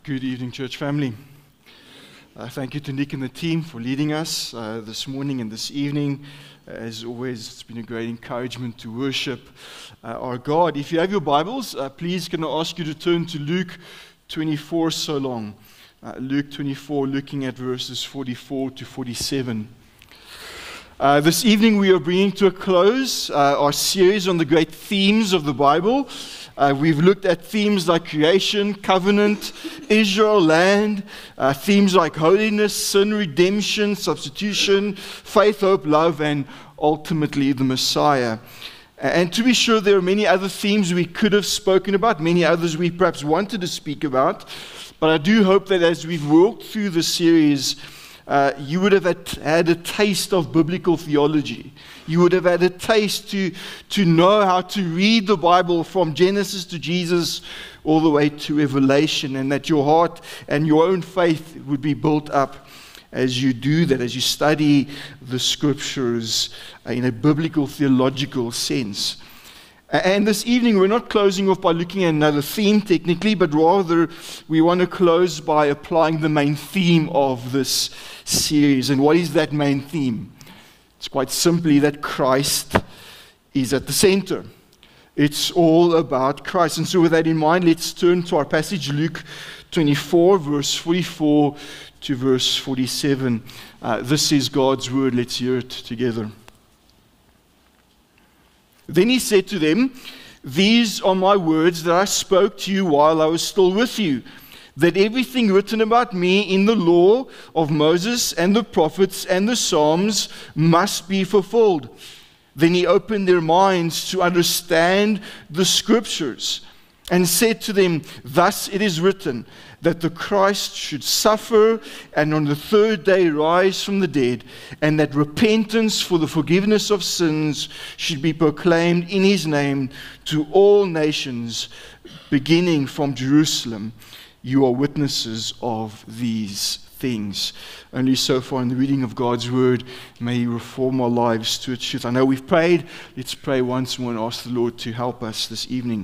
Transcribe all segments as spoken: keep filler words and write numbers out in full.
Good evening, church family. Uh, thank you to Nick and the team for leading us uh, this morning and this evening. Uh, as always, it's been a great encouragement to worship uh, our God. If you have your Bibles, uh, please can I ask you to turn to Luke twenty-four so long. Uh, Luke twenty-four, looking at verses forty-four to forty-seven. Uh, this evening we are bringing to a close uh, our series on the great themes of the Bible. Uh, we've looked at themes like creation, covenant, Israel, land, uh, themes like holiness, sin, redemption, substitution, faith, hope, love, and ultimately the Messiah. And to be sure, there are many other themes we could have spoken about, many others we perhaps wanted to speak about. But I do hope that as we've walked through the series, Uh, you would have had, had a taste of biblical theology. You would have had a taste to, to know how to read the Bible from Genesis to Jesus all the way to Revelation, and that your heart and your own faith would be built up as you do that, as you study the Scriptures in a biblical theological sense. And this evening, we're not closing off by looking at another theme technically, but rather we want to close by applying the main theme of this series. And what is that main theme? It's quite simply that Christ is at the center. It's all about Christ. And so with that in mind, let's turn to our passage, Luke twenty-four, verse forty-four to verse forty-seven. Uh, this is God's word. Let's hear it together. Then he said to them, "These are my words that I spoke to you while I was still with you, that everything written about me in the law of Moses and the prophets and the Psalms must be fulfilled." Then he opened their minds to understand the Scriptures and said to them, "Thus it is written, that the Christ should suffer and on the third day rise from the dead, and that repentance for the forgiveness of sins should be proclaimed in his name to all nations, beginning from Jerusalem. You are witnesses of these things." Only so far in the reading of God's word. May he reform our lives to its truth. I know we've prayed. Let's pray once more and ask the Lord to help us this evening.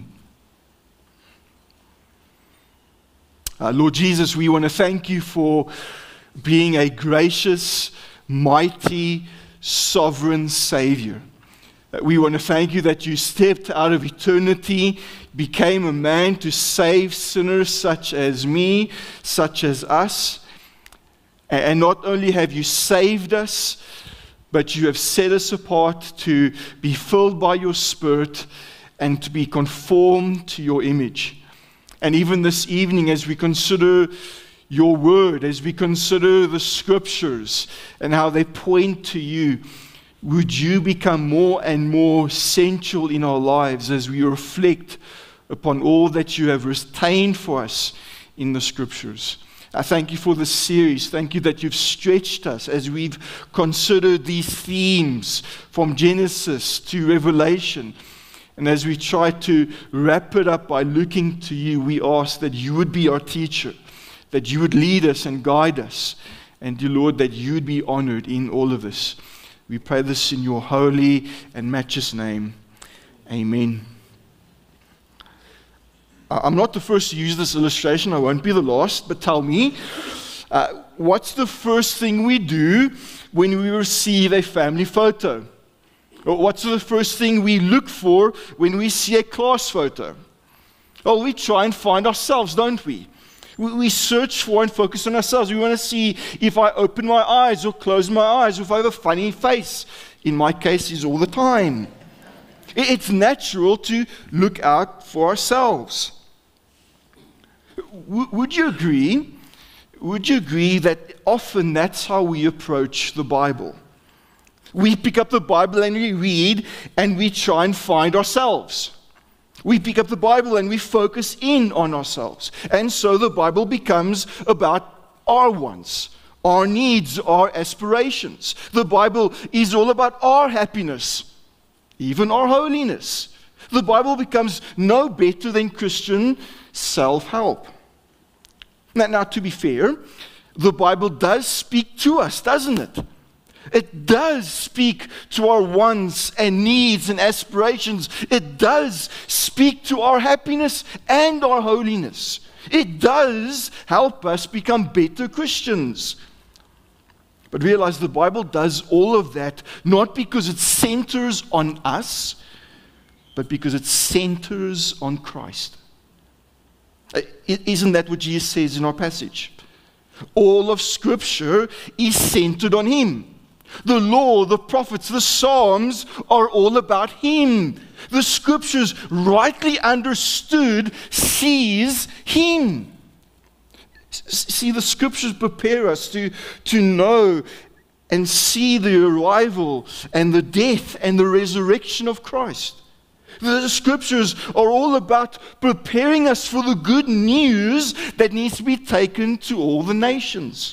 Uh, Lord Jesus, we want to thank you for being a gracious, mighty, sovereign Savior. Uh, we want to thank you that you stepped out of eternity, became a man to save sinners such as me, such as us. And not only have you saved us, but you have set us apart to be filled by your Spirit and to be conformed to your image. And even this evening, as we consider your word, as we consider the Scriptures and how they point to you, would you become more and more central in our lives as we reflect upon all that you have retained for us in the Scriptures. I thank you for this series. Thank you that you've stretched us as we've considered these themes from Genesis to Revelation. And as we try to wrap it up by looking to you, we ask that you would be our teacher, that you would lead us and guide us, and dear Lord, that you would be honored in all of this. We pray this in your holy and matchless name. Amen. I'm not the first to use this illustration. I won't be the last, but tell me, uh, what's the first thing we do when we receive a family photo? What's the first thing we look for when we see a class photo? Well, we try and find ourselves, don't we? We search for and focus on ourselves. We want to see if I open my eyes or close my eyes, or if I have a funny face. In my case, it's all the time. It's natural to look out for ourselves. Would you agree? Would you agree that often that's how we approach the Bible? We pick up the Bible and we read and we try and find ourselves. We pick up the Bible and we focus in on ourselves. And so the Bible becomes about our wants, our needs, our aspirations. The Bible is all about our happiness, even our holiness. The Bible becomes no better than Christian self-help. Now, now, to be fair, the Bible does speak to us, doesn't it? It does speak to our wants and needs and aspirations. It does speak to our happiness and our holiness. It does help us become better Christians. But realize the Bible does all of that not because it centers on us, but because it centers on Christ. Isn't that what Jesus says in our passage? All of Scripture is centered on Him. The law, the prophets, the Psalms are all about Him. The Scriptures, rightly understood, sees Him. See, the Scriptures prepare us to, to know and see the arrival and the death and the resurrection of Christ. The Scriptures are all about preparing us for the good news that needs to be taken to all the nations.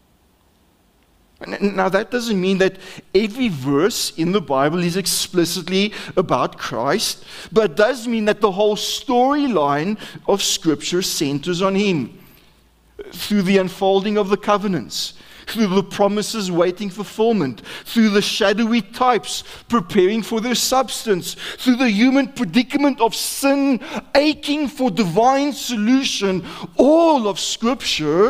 Now, that doesn't mean that every verse in the Bible is explicitly about Christ, but it does mean that the whole storyline of Scripture centers on Him. Through the unfolding of the covenants, through the promises waiting fulfillment, through the shadowy types preparing for their substance, through the human predicament of sin aching for divine solution, all of Scripture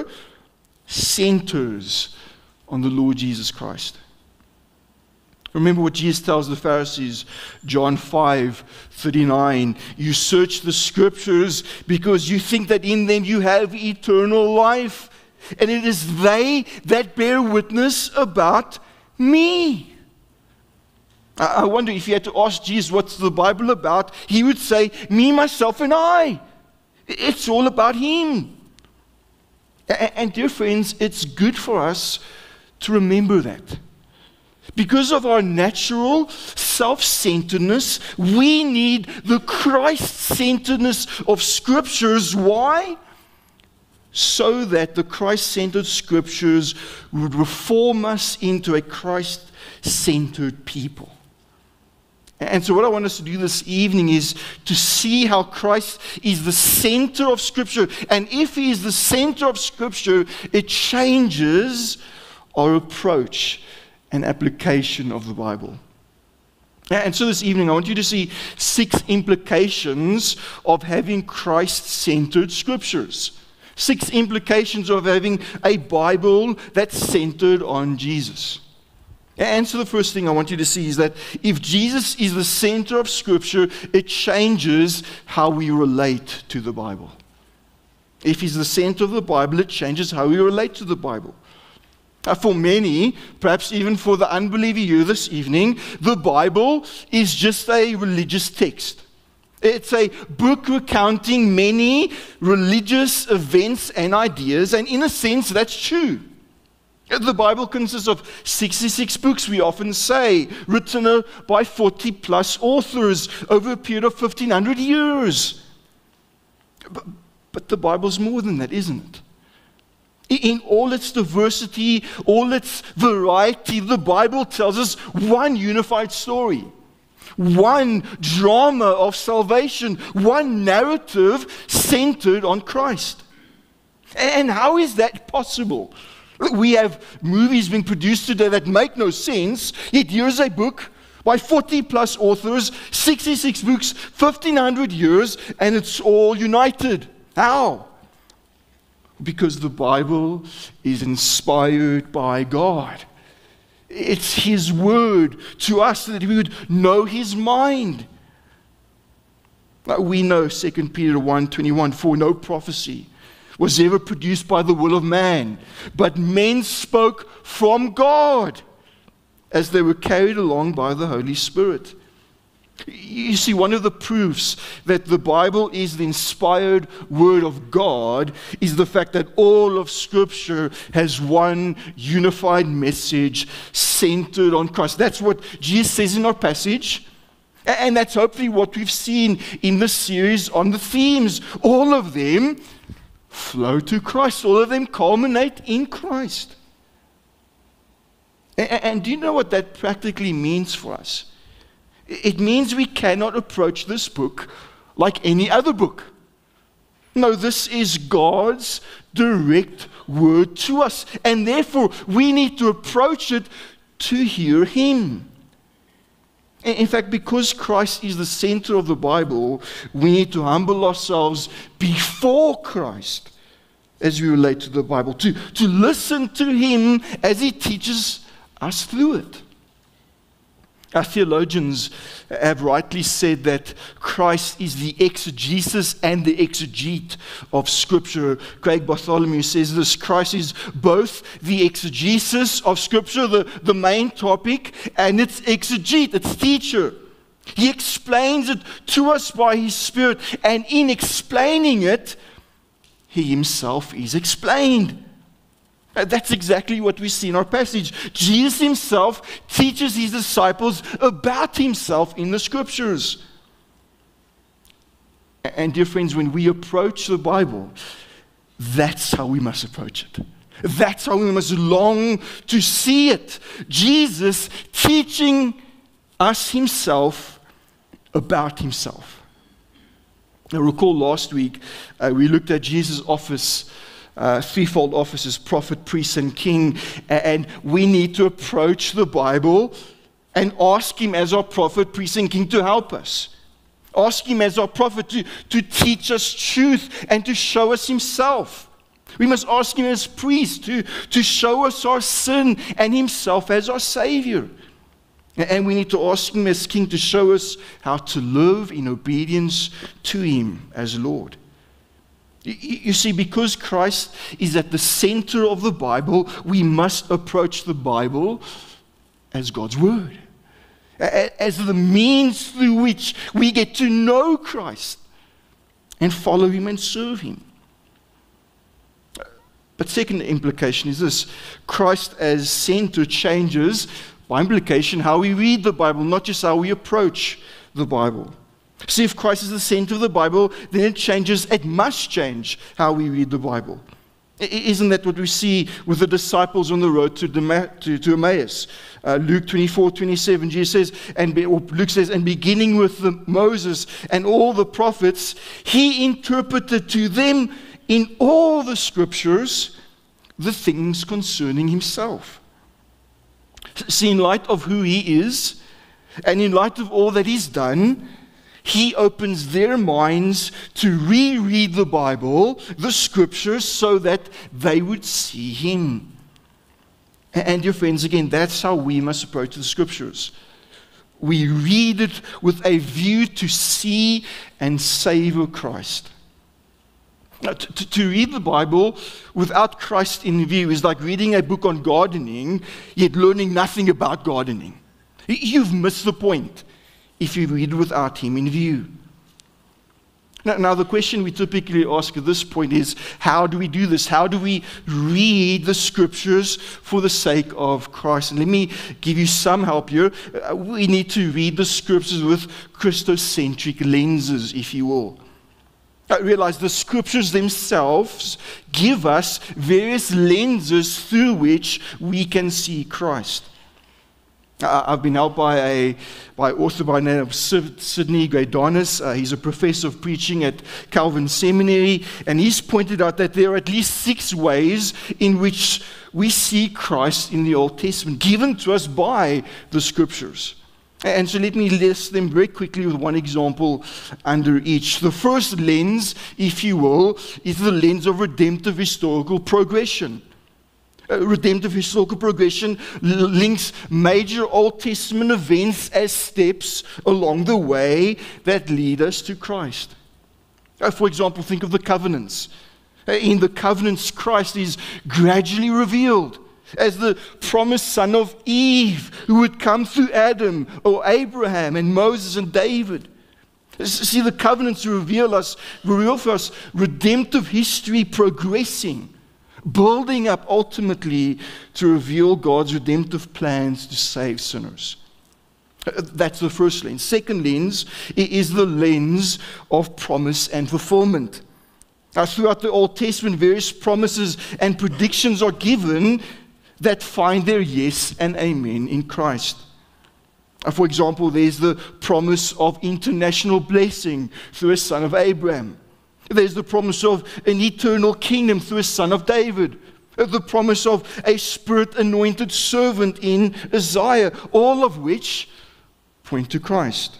centers on the Lord Jesus Christ. Remember what Jesus tells the Pharisees, John five thirty-nine. You search the Scriptures because you think that in them you have eternal life. And it is they that bear witness about me. I wonder if you had to ask Jesus, what's the Bible about? He would say, me, myself, and I. It's all about Him. And dear friends, it's good for us to remember that. Because of our natural self-centeredness, we need the Christ-centeredness of Scriptures. Why? So that the Christ-centered Scriptures would reform us into a Christ-centered people. And so what I want us to do this evening is to see how Christ is the center of Scripture. And if He is the center of Scripture, it changes our approach and application of the Bible. And so this evening I want you to see six implications of having Christ-centered Scriptures. Six implications of having a Bible that's centered on Jesus. And so the first thing I want you to see is that if Jesus is the center of Scripture, it changes how we relate to the Bible. If He's the center of the Bible, it changes how we relate to the Bible. For many, perhaps even for the unbeliever here this evening, the Bible is just a religious text. It's a book recounting many religious events and ideas, and in a sense, that's true. The Bible consists of sixty-six books, we often say, written by forty plus authors over a period of fifteen hundred years. But, but the Bible's more than that, isn't it? In all its diversity, all its variety, the Bible tells us one unified story, one drama of salvation, one narrative centered on Christ. And how is that possible? We have movies being produced today that make no sense, yet here's a book by forty plus authors, sixty-six books, fifteen hundred years, and it's all united. How? Because the Bible is inspired by God. It's His word to us so that we would know His mind. We know Second Peter one twenty-one, for no prophecy was ever produced by the will of man, but men spoke from God as they were carried along by the Holy Spirit. You see, one of the proofs that the Bible is the inspired Word of God is the fact that all of Scripture has one unified message centered on Christ. That's what Jesus says in our passage, and that's hopefully what we've seen in this series on the themes. All of them flow to Christ. All of them culminate in Christ. And do you know what that practically means for us? It means we cannot approach this book like any other book. No, this is God's direct word to us, and therefore we need to approach it to hear Him. In fact, because Christ is the center of the Bible, we need to humble ourselves before Christ as we relate to the Bible, to, to listen to Him as He teaches us through it. Our theologians have rightly said that Christ is the exegesis and the exegete of Scripture. Craig Bartholomew says this: Christ is both the exegesis of Scripture, the, the main topic, and its exegete, its teacher. He explains it to us by His Spirit, and in explaining it, He Himself is explained. That's exactly what we see in our passage. Jesus Himself teaches His disciples about Himself in the Scriptures. And dear friends, when we approach the Bible, that's how we must approach it. That's how we must long to see it. Jesus teaching us Himself about Himself. Now, recall last week uh, we looked at Jesus' office, uh, threefold offices: prophet, priest, and king. And we need to approach the Bible and ask Him as our prophet, priest, and king to help us. Ask Him as our prophet to, to teach us truth and to show us Himself. We must ask Him as priest to, to show us our sin and Himself as our Savior. And we need to ask Him as King to show us how to live in obedience to Him as Lord. You see, because Christ is at the center of the Bible, we must approach the Bible as God's Word, as the means through which we get to know Christ and follow Him and serve Him. But second implication is this: Christ as center changes, by implication, how we read the Bible, not just how we approach the Bible. See, if Christ is the center of the Bible, then it changes, it must change how we read the Bible. Isn't that what we see with the disciples on the road to, to, to Emmaus? Uh, Luke twenty-four, twenty-seven, Jesus says, and or Luke says, and beginning with the Moses and all the prophets, He interpreted to them in all the Scriptures the things concerning Himself. See, in light of who He is, and in light of all that He's done, He opens their minds to reread the Bible, the Scriptures, so that they would see Him. And dear friends, again, that's how we must approach the Scriptures. We read it with a view to see and savor Christ. Now, to, to read the Bible without Christ in view is like reading a book on gardening, yet learning nothing about gardening. You've missed the point if you read without Him in view. Now, now, the question we typically ask at this point is, how do we do this? How do we read the Scriptures for the sake of Christ? And let me give you some help here. We need to read the Scriptures with Christocentric lenses, if you will. I realize the Scriptures themselves give us various lenses through which we can see Christ. I've been helped by a by an author by the name of Sidney Greidanis. Uh, he's a professor of preaching at Calvin Seminary, and he's pointed out that there are at least six ways in which we see Christ in the Old Testament, given to us by the Scriptures. And so let me list them very quickly with one example under each. The first lens, if you will, is the lens of redemptive historical progression. Uh, redemptive historical progression l- links major Old Testament events as steps along the way that lead us to Christ. Uh, for example, think of the covenants. Uh, in the covenants, Christ is gradually revealed as the promised son of Eve, who would come through Adam or Abraham and Moses and David. See, the covenants reveal us, reveal for us redemptive history progressing, building up ultimately to reveal God's redemptive plans to save sinners. That's the first lens. Second lens is the lens of promise and fulfillment. Now, throughout the Old Testament, various promises and predictions are given that find their yes and amen in Christ. For example, there's the promise of international blessing through a son of Abraham. There's the promise of an eternal kingdom through a son of David. The promise of a spirit-anointed servant in Isaiah, all of which point to Christ.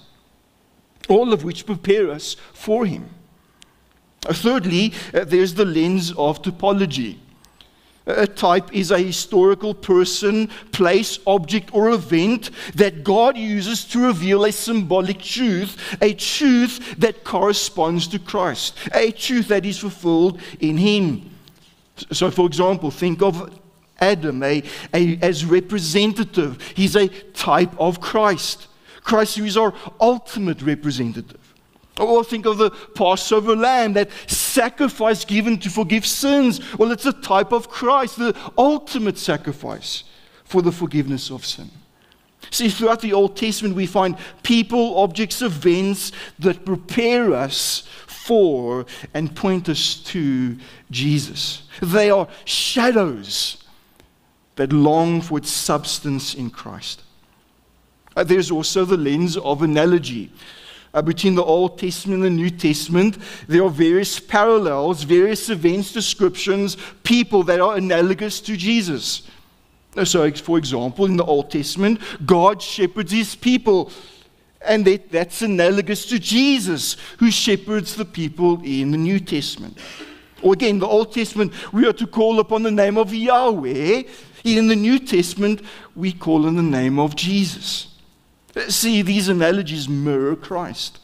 All of which prepare us for Him. Uh, thirdly, uh, there's the lens of typology. A type is a historical person, place, object, or event that God uses to reveal a symbolic truth, a truth that corresponds to Christ, a truth that is fulfilled in Him. So, for example, think of Adam a, a, as representative. He's a type of Christ. Christ, who is our ultimate representative. Or think of the Passover lamb, that sacrifice given to forgive sins. Well, it's a type of Christ, the ultimate sacrifice for the forgiveness of sin. See, throughout the Old Testament, we find people, objects, events that prepare us for and point us to Jesus. They are shadows that long for its substance in Christ. Uh, there's also the lens of analogy. Uh, between the Old Testament and the New Testament, there are various parallels, various events, descriptions, people that are analogous to Jesus. So, for example, in the Old Testament, God shepherds His people, and that, that's analogous to Jesus, who shepherds the people in the New Testament. Or again, the Old Testament, we are to call upon the name of Yahweh. In the New Testament, we call on the name of Jesus. See, these analogies mirror Christ.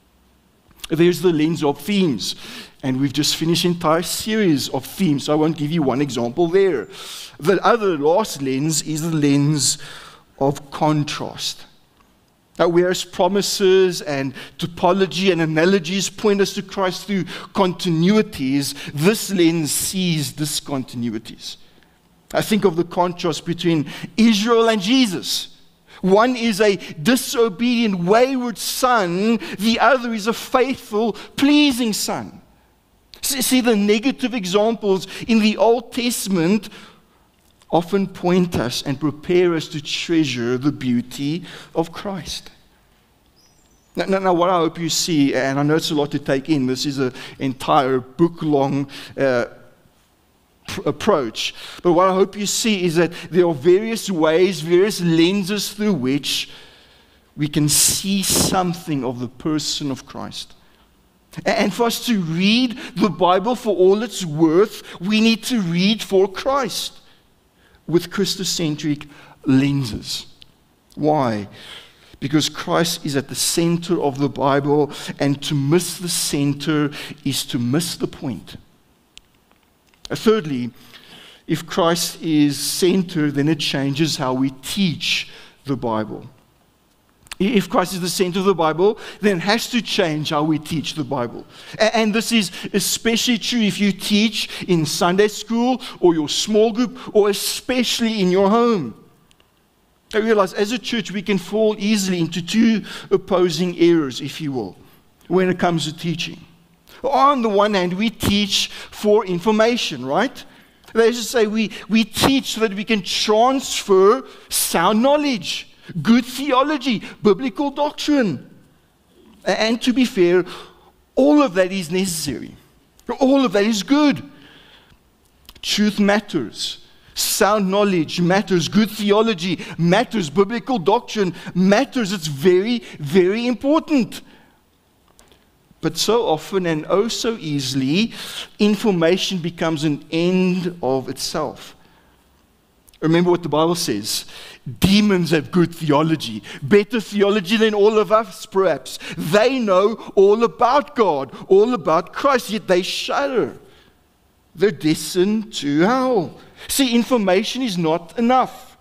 There's the lens of themes. And we've just finished an entire series of themes, so I won't give you one example there. The other last lens is the lens of contrast. Now, whereas promises and typology and analogies point us to Christ through continuities, this lens sees discontinuities. I think of the contrast between Israel and Jesus. One is a disobedient, wayward son. The other is a faithful, pleasing son. See, the negative examples in the Old Testament often point us and prepare us to treasure the beauty of Christ. Now, now, now what I hope you see, and I know it's a lot to take in, this is an entire book-long uh, approach. But what I hope you see is that there are various ways, various lenses through which we can see something of the person of Christ. And for us to read the Bible for all its worth, we need to read for Christ with Christocentric lenses. Why? Because Christ is at the center of the Bible, and to miss the center is to miss the point. Thirdly, if Christ is center, then it changes how we teach the Bible. If Christ is the center of the Bible, then it has to change how we teach the Bible. And this is especially true if you teach in Sunday school or your small group, or especially in your home. I realize as a church we can fall easily into two opposing errors, if you will, when it comes to teaching. On the one hand, we teach for information, right? They just say we, we teach so that we can transfer sound knowledge, good theology, biblical doctrine. And to be fair, all of that is necessary. All of that is good. Truth matters. Sound knowledge matters. Good theology matters. Biblical doctrine matters. It's very, very important. But so often and oh so easily, information becomes an end of itself. Remember what the Bible says. Demons have good theology, better theology than all of us perhaps. They know all about God, all about Christ, yet they shudder. They're destined to hell. See, information is not enough.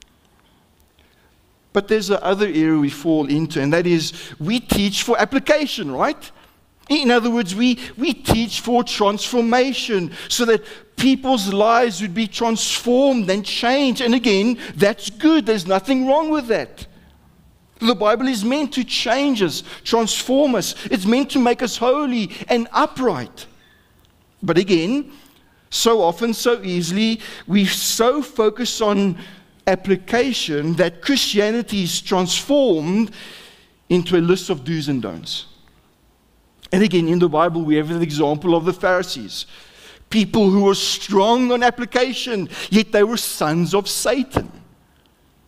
But there's the other area we fall into, and that is we teach for application, right? In other words, we, we teach for transformation so that people's lives would be transformed and changed. And again, that's good. There's nothing wrong with that. The Bible is meant to change us, transform us. It's meant to make us holy and upright. But again, so often, so easily, we so focus on application that Christianity is transformed into a list of do's and don'ts. And again, in the Bible, we have an example of the Pharisees. People who were strong on application, yet they were sons of Satan.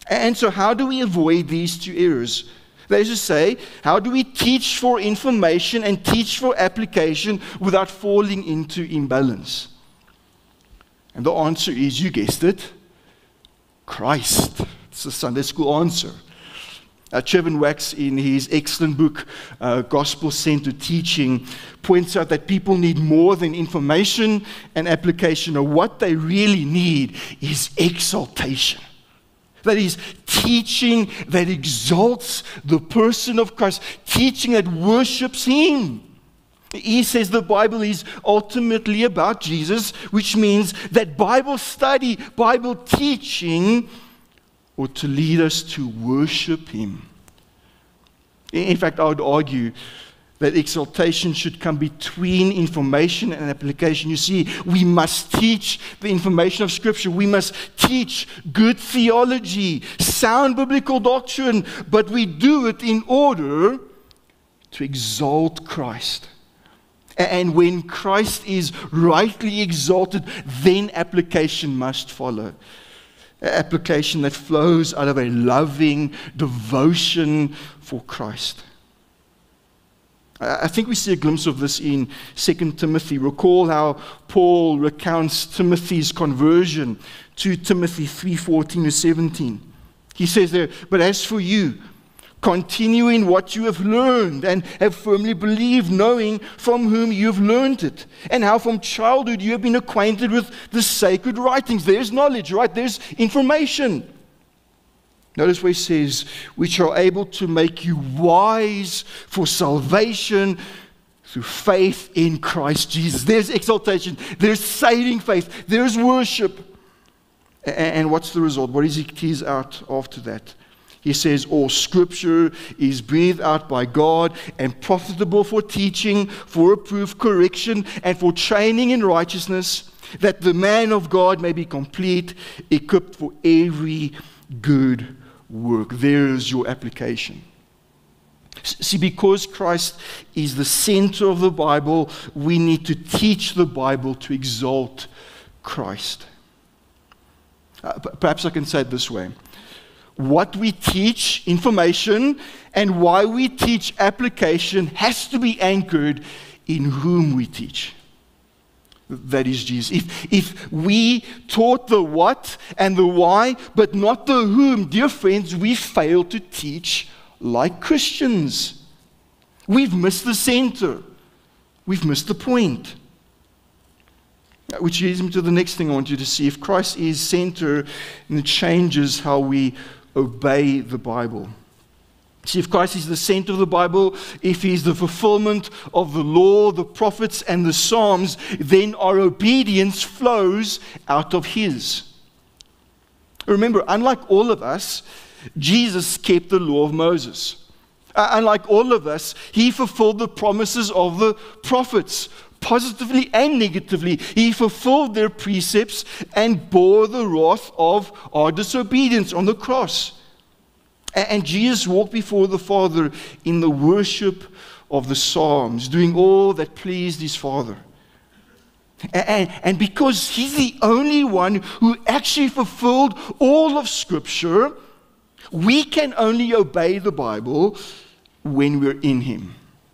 And so how do we avoid these two errors? That is to say, how do we teach for information and teach for application without falling into imbalance? And the answer is, you guessed it, Christ. It's a Sunday school answer. Uh, Trevin Wax, in his excellent book, uh, Gospel-Centered Teaching, points out that people need more than information and application, or what they really need is exaltation. That is, teaching that exalts the person of Christ, teaching that worships Him. He says the Bible is ultimately about Jesus, which means that Bible study, Bible teaching, or to lead us to worship Him. In fact, I would argue that exaltation should come between information and application. You see, we must teach the information of Scripture. We must teach good theology, sound biblical doctrine, but we do it in order to exalt Christ. And when Christ is rightly exalted, then application must follow. Application that flows out of a loving devotion for Christ. I think we see a glimpse of this in Second Timothy. Recall how Paul recounts Timothy's conversion to Timothy three fourteen to seventeen. He says there, "But as for you, continue in what you have learned and have firmly believed, knowing from whom you have learned it, and how from childhood you have been acquainted with the sacred writings." There's knowledge, right? There's information. Notice where he says, "which are able to make you wise for salvation through faith in Christ Jesus." There's exaltation. There's saving faith. There's worship. And what's the result? What does he tease out after that? He says, "All Scripture is breathed out by God and profitable for teaching, for reproof, correction, and for training in righteousness, that the man of God may be complete, equipped for every good work." There's your application. See, because Christ is the center of the Bible, we need to teach the Bible to exalt Christ. Uh, perhaps I can say it this way. What we teach, information, and why we teach application has to be anchored in whom we teach. That is Jesus. If, if we taught the what and the why, but not the whom, dear friends, we fail to teach like Christians. We've missed the center. We've missed the point. Which leads me to the next thing I want you to see. If Christ is center, then it changes how we obey the Bible. See, if Christ is the center of the Bible, if He is the fulfillment of the law, the prophets, and the Psalms, then our obedience flows out of His. Remember, unlike all of us, Jesus kept the law of Moses. Uh, unlike all of us, He fulfilled the promises of the prophets. Positively and negatively, He fulfilled their precepts and bore the wrath of our disobedience on the cross. And Jesus walked before the Father in the worship of the Psalms, doing all that pleased His Father. And, and because He's the only one who actually fulfilled all of Scripture, we can only obey the Bible when we're in Him.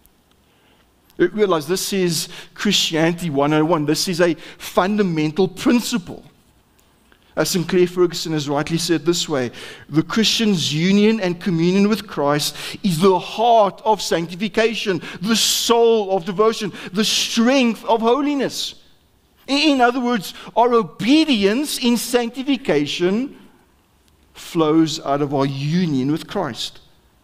Realize this is Christianity one oh one. This is a fundamental principle. As Sinclair Ferguson has rightly said this way, the Christian's union and communion with Christ is the heart of sanctification, the soul of devotion, the strength of holiness. In other words, our obedience in sanctification flows out of our union with Christ.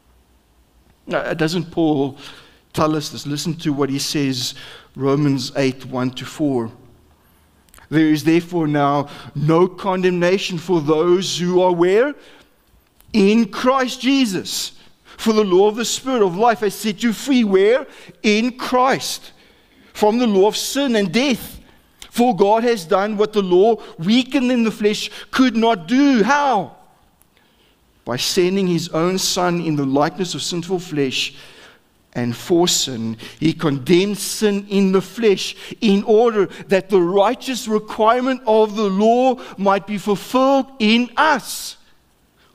Now, doesn't Paul tell us this? Listen to what he says, Romans eight, one to four. "There is therefore now no condemnation for those who are where? In Christ Jesus. For the law of the Spirit of life has set you free. Where? In Christ. From the law of sin and death. For God has done what the law, weakened in the flesh, could not do." How? "By sending His own Son in the likeness of sinful flesh, and for sin, He condemned sin in the flesh, in order that the righteous requirement of the law might be fulfilled in us,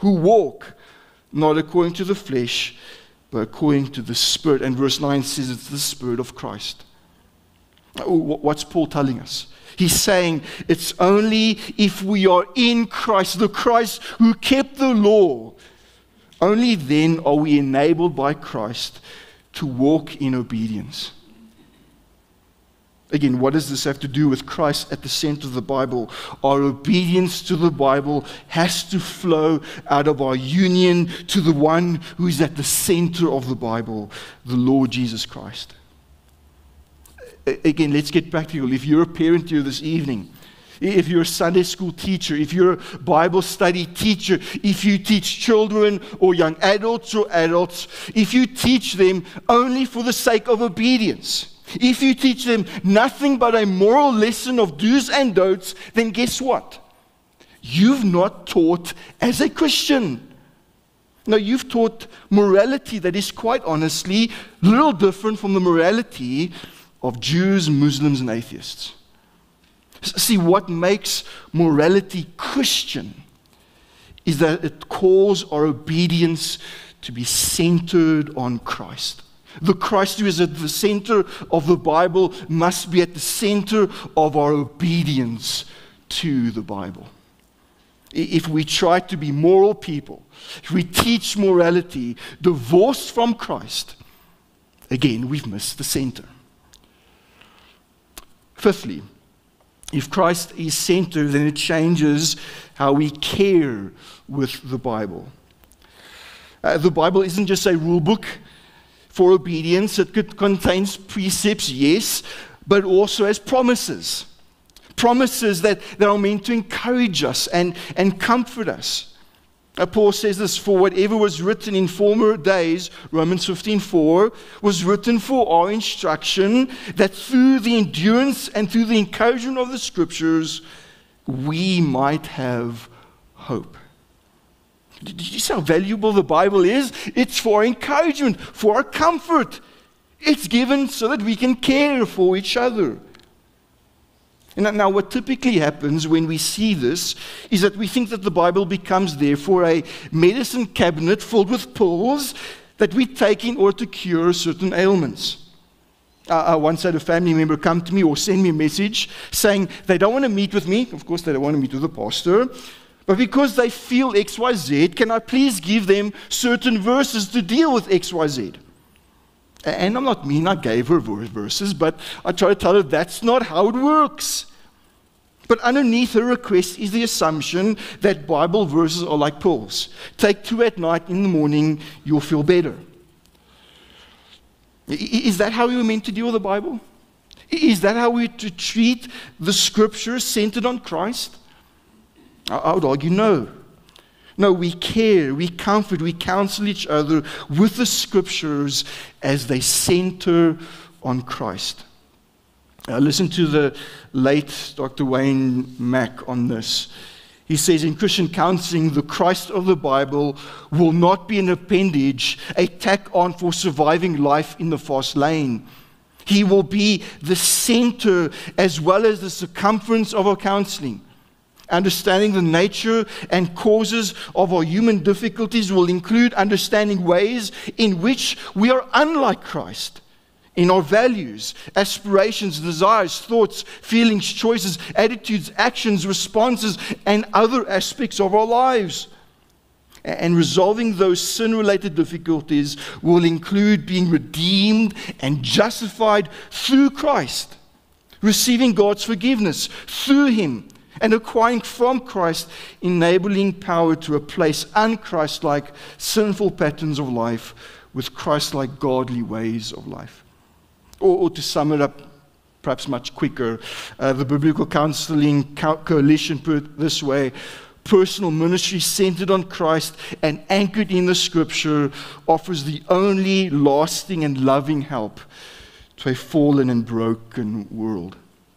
who walk not according to the flesh, but according to the Spirit. And verse nine says it's the Spirit of Christ. What's Paul telling us? He's saying it's only if we are in Christ, the Christ who kept the law, only then are we enabled by Christ to walk in obedience. Again, what does this have to do with Christ at the center of the Bible? Our obedience to the Bible has to flow out of our union to the one who is at the center of the Bible, the Lord Jesus Christ. Again, let's get practical. If you're a parent here this evening, if you're a Sunday school teacher, if you're a Bible study teacher, if you teach children or young adults or adults, if you teach them only for the sake of obedience, if you teach them nothing but a moral lesson of do's and don'ts, then guess what? You've not taught as a Christian. No, you've taught morality that is quite honestly a little different from the morality of Jews, Muslims, and atheists. See, what makes morality Christian is that it calls our obedience to be centered on Christ. The Christ who is at the center of the Bible must be at the center of our obedience to the Bible. If we try to be moral people, if we teach morality divorced from Christ, again, we've missed the center. Fifthly, if Christ is center, then it changes how we care with the Bible. Uh, the Bible isn't just a rule book for obedience. It could, contains precepts, yes, but also as promises. Promises that, that are meant to encourage us and, and comfort us. Uh, Paul says this, for whatever was written in former days, Romans fifteen four, was written for our instruction, that through the endurance and through the encouragement of the Scriptures, we might have hope. Did you see how valuable the Bible is? It's for our encouragement, for our comfort. It's given so that we can care for each other. And now what typically happens when we see this is that we think that the Bible becomes therefore a medicine cabinet filled with pills that we take in order to cure certain ailments. I once had a family member come to me or send me a message saying they don't want to meet with me. Of course, they don't want to meet with the pastor. But because they feel X Y Z, can I please give them certain verses to deal with X Y Z? And I'm not mean, I gave her verses, but I try to tell her that's not how it works. But underneath her request is the assumption that Bible verses are like pills. Take two at night, in the morning, you'll feel better. Is that how we were meant to deal with the Bible? Is that how we to treat the Scriptures centered on Christ? I would argue no. No, we care, we comfort, we counsel each other with the Scriptures as they center on Christ. Uh, listen to the late Doctor Wayne Mack on this. He says, in Christian counseling, the Christ of the Bible will not be an appendage, a tack on for surviving life in the fast lane. He will be the center as well as the circumference of our counseling. Understanding the nature and causes of our human difficulties will include understanding ways in which we are unlike Christ in our values, aspirations, desires, thoughts, feelings, choices, attitudes, actions, responses, and other aspects of our lives. And resolving those sin-related difficulties will include being redeemed and justified through Christ, receiving God's forgiveness through Him, and acquiring from Christ enabling power to replace un-Christ-like sinful patterns of life with Christ-like godly ways of life. Or, or to sum it up perhaps much quicker, uh, the Biblical Counseling Co- Coalition put it this way: personal ministry centered on Christ and anchored in the Scripture offers the only lasting and loving help to a fallen and broken world.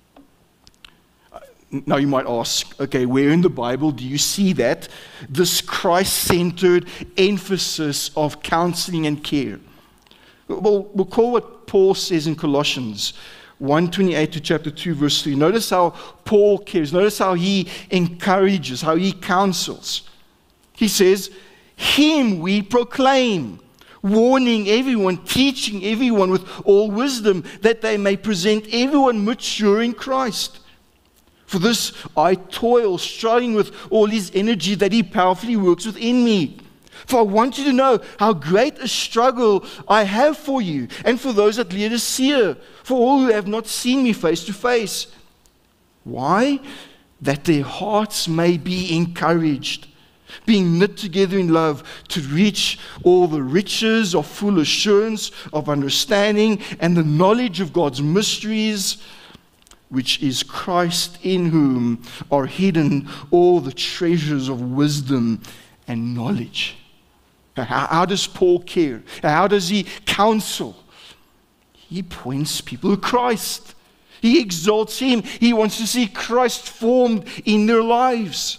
Now you might ask, okay, where in the Bible do you see that? This Christ-centered emphasis of counseling and care. Well, we'll call what Paul says in Colossians one twenty-eight to chapter two, verse three. Notice how Paul cares. Notice how he encourages, how he counsels. He says, Him we proclaim, warning everyone, teaching everyone with all wisdom, that they may present everyone mature in Christ. For this I toil, striving with all His energy that He powerfully works within me. For I want you to know how great a struggle I have for you and for those at Laodicea, for all who have not seen me face to face. Why? That their hearts may be encouraged, being knit together in love, to reach all the riches of full assurance of understanding and the knowledge of God's mysteries, which is Christ, in whom are hidden all the treasures of wisdom and knowledge. How, how does Paul care? How does he counsel? He points people to Christ. He exalts Him. He wants to see Christ formed in their lives.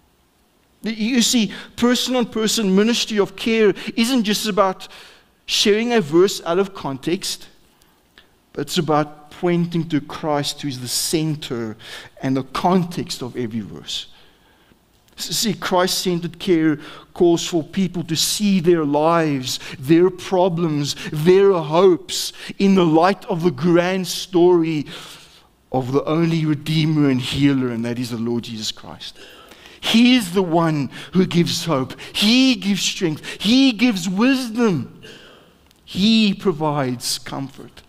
You see, person-on-person ministry of care isn't just about sharing a verse out of context, but it's about pointing to Christ, who is the center and the context of every verse. See, Christ-centered care calls for people to see their lives, their problems, their hopes in the light of the grand story of the only Redeemer and Healer, and that is the Lord Jesus Christ. He is the one who gives hope. He gives strength. He gives wisdom. He provides comfort.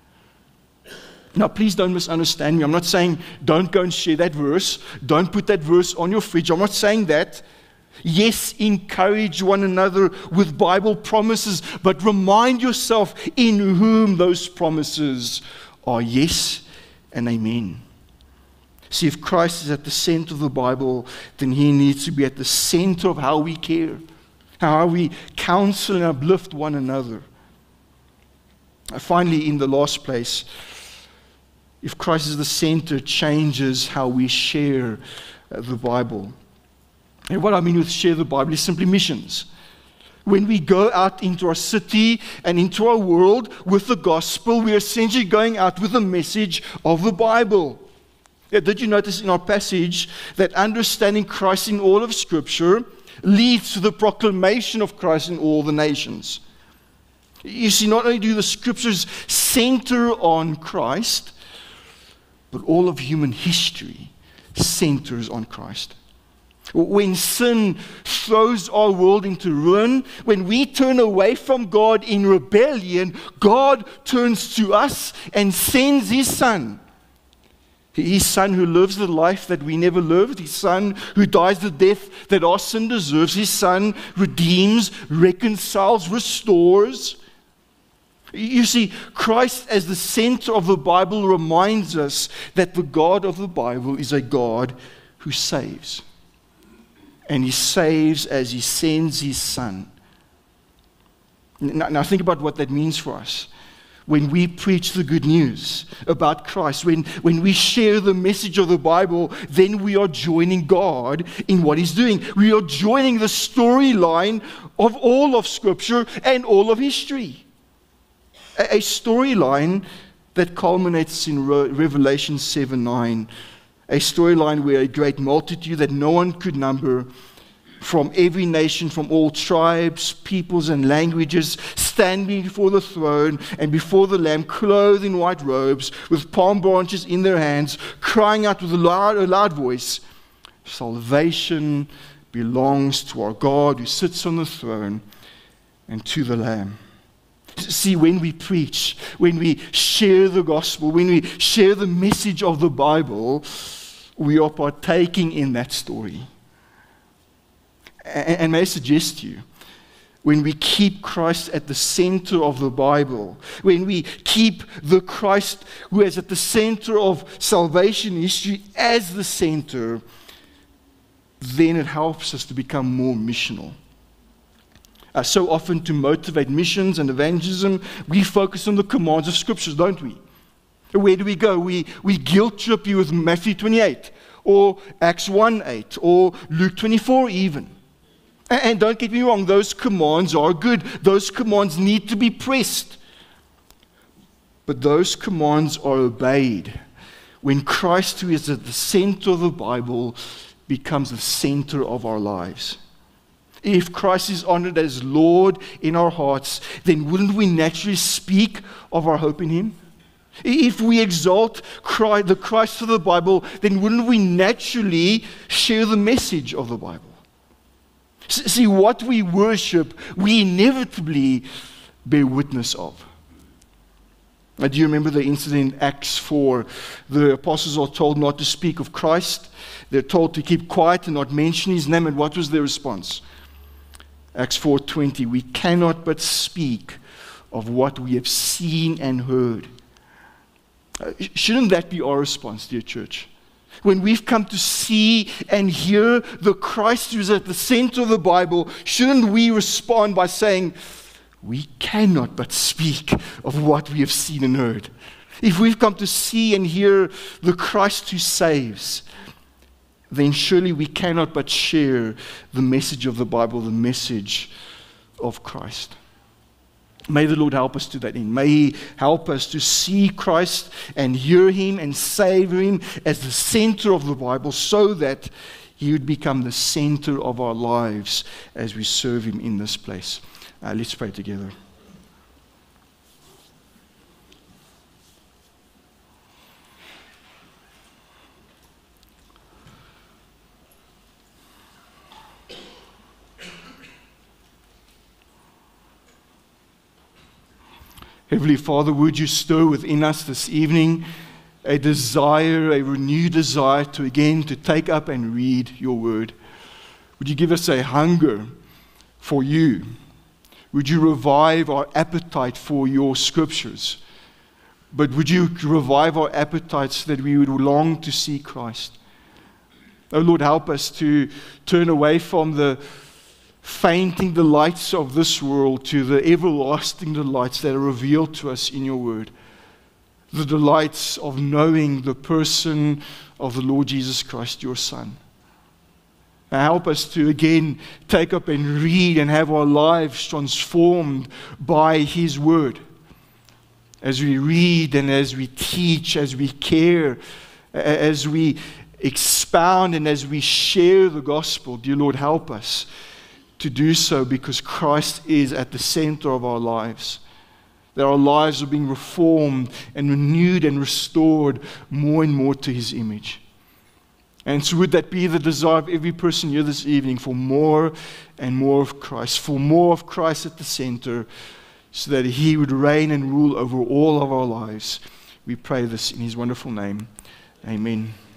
Now, please don't misunderstand me. I'm not saying don't go and share that verse. Don't put that verse on your fridge. I'm not saying that. Yes, encourage one another with Bible promises, but remind yourself in whom those promises are yes and amen. See, if Christ is at the center of the Bible, then He needs to be at the center of how we care, how we counsel and uplift one another. Finally, in the last place, if Christ is the center, it changes how we share the Bible. And what I mean with share the Bible is simply missions. When we go out into our city and into our world with the gospel, we are essentially going out with the message of the Bible. Yeah, did you notice in our passage that understanding Christ in all of Scripture leads to the proclamation of Christ in all the nations? You see, not only do the Scriptures center on Christ, but all of human history centers on Christ. When sin throws our world into ruin, when we turn away from God in rebellion, God turns to us and sends His Son. His Son who lives the life that we never lived. His Son who dies the death that our sin deserves. His Son redeems, reconciles, restores. You see, Christ as the center of the Bible reminds us that the God of the Bible is a God who saves. And He saves as He sends His Son. Now, now think about what that means for us. When we preach the good news about Christ, when, when we share the message of the Bible, then we are joining God in what He's doing. We are joining the storyline of all of Scripture and all of history. A, a storyline that culminates in Re- Revelation seven nine. A storyline where a great multitude that no one could number, from every nation, from all tribes, peoples, and languages, standing before the throne and before the Lamb, clothed in white robes, with palm branches in their hands, crying out with a loud, a loud voice, "Salvation belongs to our God who sits on the throne and to the Lamb." See, when we preach, when we share the gospel, when we share the message of the Bible, we are partaking in that story. And, and may I suggest to you, when we keep Christ at the center of the Bible, when we keep the Christ who is at the center of salvation history as the center, then it helps us to become more missional. Uh, so often to motivate missions and evangelism, we focus on the commands of Scriptures, don't we? Where do we go? We, we guilt trip you with Matthew twenty-eight, or Acts one eight, or Luke twenty-four even. And, and don't get me wrong, those commands are good. Those commands need to be pressed. But those commands are obeyed when Christ, who is at the center of the Bible, becomes the center of our lives. If Christ is honored as Lord in our hearts, then wouldn't we naturally speak of our hope in Him? If we exalt Christ, the Christ of the Bible, then wouldn't we naturally share the message of the Bible? See, what we worship, we inevitably bear witness of. Now, do you remember the incident in Acts four? The apostles are told not to speak of Christ. They're told to keep quiet and not mention His name. And what was their response? Acts four twenty, we cannot but speak of what we have seen and heard. Uh, shouldn't that be our response, dear church? When we've come to see and hear the Christ who is at the center of the Bible, shouldn't we respond by saying, we cannot but speak of what we have seen and heard? If we've come to see and hear the Christ who saves, then surely we cannot but share the message of the Bible, the message of Christ. May the Lord help us to that end. May He help us to see Christ and hear Him and savor Him as the center of the Bible, so that He would become the center of our lives as we serve Him in this place. Uh, let's pray together. Heavenly Father, would you stir within us this evening a desire, a renewed desire to again to take up and read your word? Would you give us a hunger for you? Would you revive our appetite for your scriptures? But would you revive our appetites that we would long to see Christ? Oh Lord, help us to turn away from the fainting delights of this world to the everlasting delights that are revealed to us in your word. The delights of knowing the person of the Lord Jesus Christ, your Son. Now help us to again take up and read and have our lives transformed by His word. As we read and as we teach, as we care, as we expound and as we share the gospel, dear Lord, help us to do so because Christ is at the center of our lives. That our lives are being reformed and renewed and restored more and more to His image. And so would that be the desire of every person here this evening, for more and more of Christ, for more of Christ at the center, so that He would reign and rule over all of our lives. We pray this in His wonderful name. Amen.